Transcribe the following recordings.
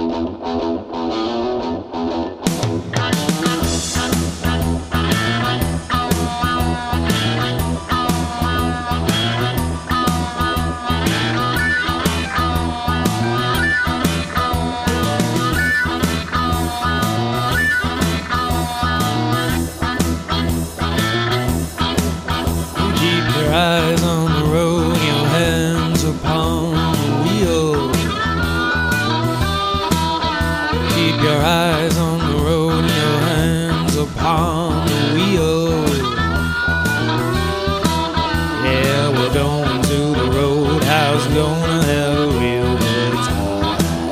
Eyes on the road, your hands upon the wheel. Keep your eyes on the road, your hands upon the wheel. Yeah, we're going to the roadhouse, gonna have a real good time.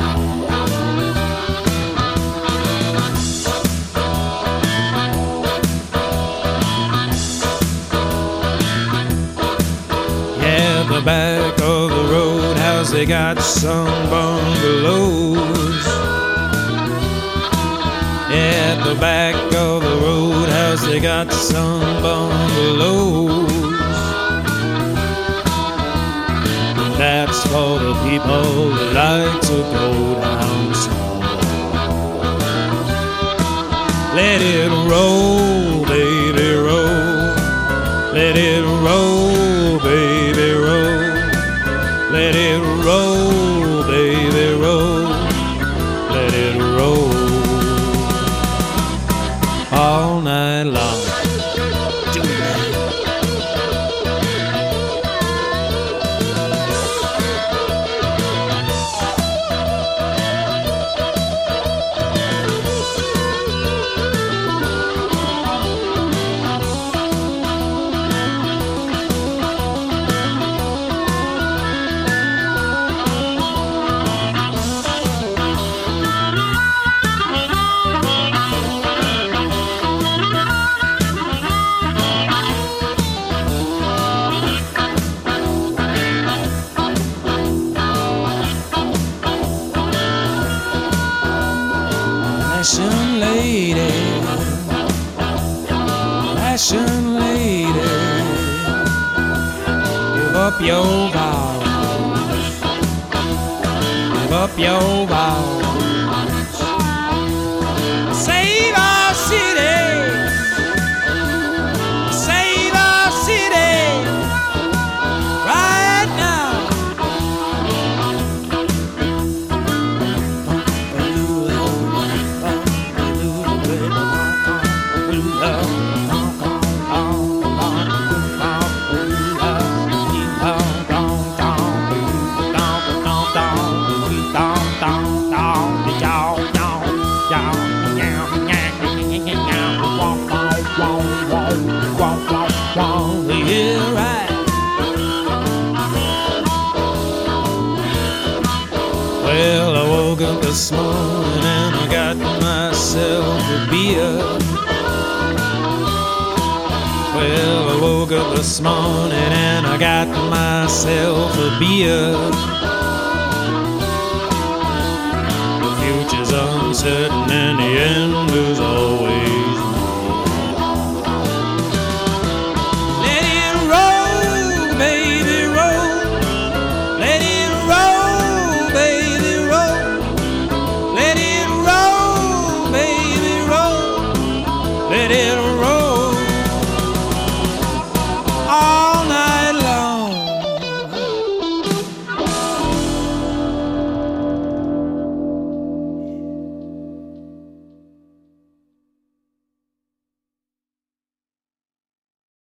At the back of the roadhouse, they got some bungalows. At the back of the roadhouse, they got some bungalows. And that's for the people that like to go down slow. Let it roll, baby, roll. Let it roll, baby, roll. Let it roll, baby, roll. Let it roll all night long. Do that. Fashion lady, fashion lady, give up your vows, give up your vows, save our city, save our city, right now. Yeah, right. Well, I woke up this morning and I got myself a beer. Well, I woke up this morning and I got myself a beer. The future's uncertain